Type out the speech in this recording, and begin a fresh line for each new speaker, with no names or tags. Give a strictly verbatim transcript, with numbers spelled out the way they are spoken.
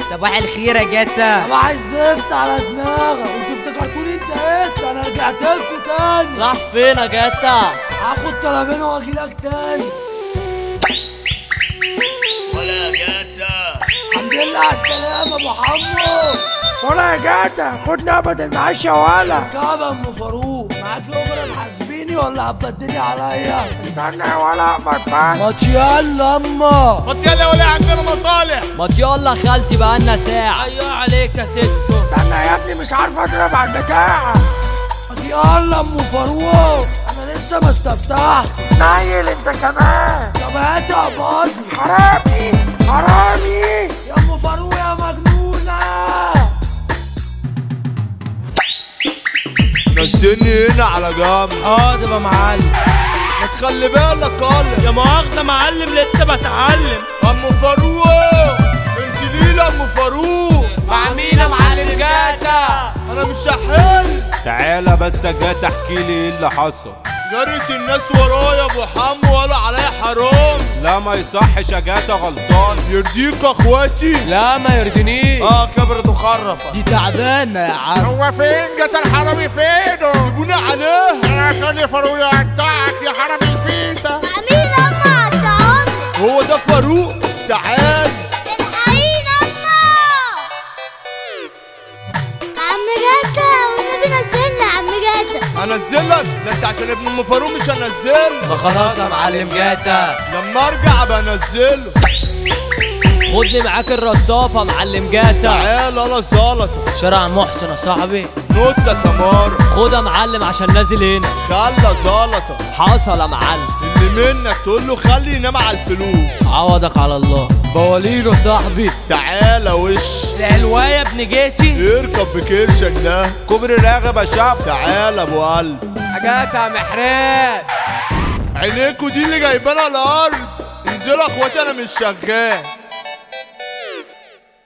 صباح الخير يا جاتا.
صباح الزفت على دماغك، انتوا افتكرتوني انت ايه؟ انا رجعت لكم تاني.
راح فين يا جاتا؟
هاخد طلبين واجيلك تاني.
ولا يا جاتا.
الحمد لله على السلامة ابو حمو. ولا يا جاتا خد نقبض المعاش يا ولا. كعب ام فاروق معاك اجره تحاسبيني ولا هتبدلي عليا؟ استنى يا ولا اقبض بس. ما يلا اما
ما يلا ولا عندنا مصالح.
ما يلا خالتي بقالنا ساعة.
ايوه عليك يا ست.
استنى يا ابني مش عارف اضرب على البتاع. ما يلا ام فاروق انا لسه ما استفتحت. نايل انت كمان. طب هات يا باضي. حرامي حرامي يا ام فاروق يا مجنونه.
نزلني هنا على جنب.
حاضر يا معلم.
ما تخلي بالك قال
يا مؤاخذة معلم لسه بتعلم.
ام فاروق انزلي لي ام فاروق.
مع مين يا معلم جاتا؟
انا مش شحال.
تعالى بس يا جاتا احكي لي ايه اللي حصل.
جرت الناس ورايا ابو حمو ولا عليا حرام.
لا ما يصحش يا جاتا غلطان.
يرضيك يا اخواتي؟
لا ما يرضينيش.
اه كبرت وخرفت.
دي تعبانة يا عم.
هو فين جت الحرامي فينه؟ سيبوني عليه. انا عشان يا فاروق يقطعك يا حرامي الفيسة.
امين اما قطعوني.
هو ده فاروق. تعال
الحقيني اما. عم جاتا والنبي نزلنا يا عم جاتا.
انزلك؟ ده انت عشان ابن ام فاروق مش هنزل.
ما خلاص يا معلم جاتا.
لما ارجع ابقى انزله.
خدني معاك الرصافة معلم جاتا.
تعال انا زلطه.
شارع محسن يا صاحبي.
نوتة سمار.
خد يا معلم عشان نازل هنا.
خلى زلطه.
حصل يا معلم.
اللي منك تقول له خلي ينام على الفلوس.
عوضك على الله. بوالينو صاحبي.
تعالى وش
الحلوة يا ابن جيتي.
اركب بكرشك ده.
كوبري راغب يا شعب.
تعالى ابو قلب.
حاجات يا محرات.
عينيكوا دي اللي جايبانا الارض. انزلوا يا اخواتي انا مش شغال.